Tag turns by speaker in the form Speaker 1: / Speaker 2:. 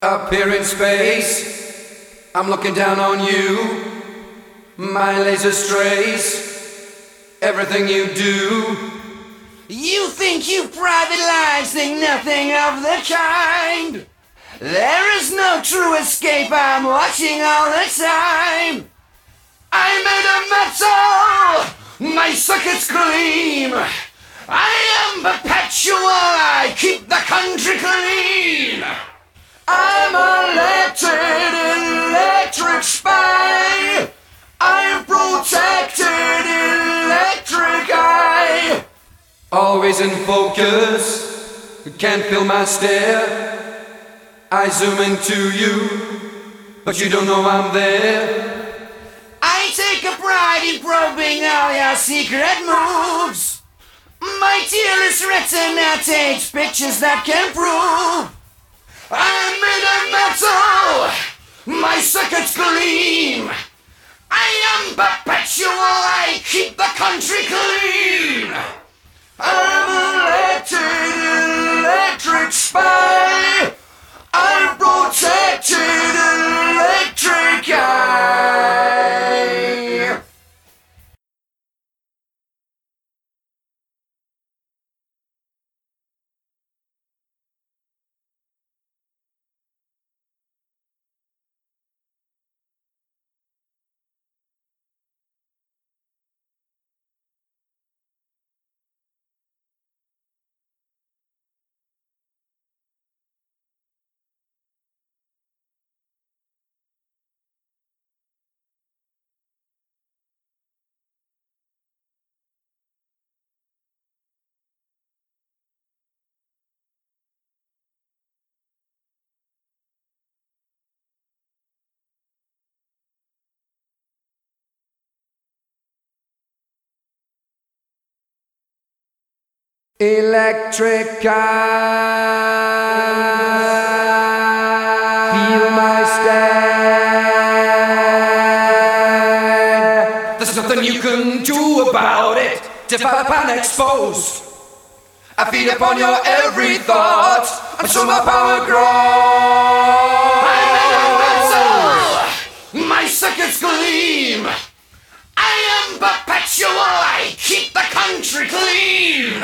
Speaker 1: Up here in space, I'm looking down on you. My laser strays everything you do.
Speaker 2: You think you private lives think nothing of the kind. There is no true escape, I'm watching all the time. I'm made of metal, my circuits gleam. I am perpetual, I keep the country clean. I'm elected, electric spy. I'm protected, electric eye.
Speaker 1: Always in focus, can't feel my stare. I zoom into you, but you don't know I'm there.
Speaker 2: I take a pride in probing all your secret moves. My tearless retina takes pictures that can prove I'm made of metal, my circuits gleam. I am perpetual, I keep the country clean. I'm elected, electric spy. I'm protected, electric eye.
Speaker 1: Electric eye, feel my stare. There's nothing you can do about it. Develop and expose. I feed upon your every thought until my power grows.
Speaker 2: I'm in a vessel, my circuits gleam. I am perpetual, I keep the country clean.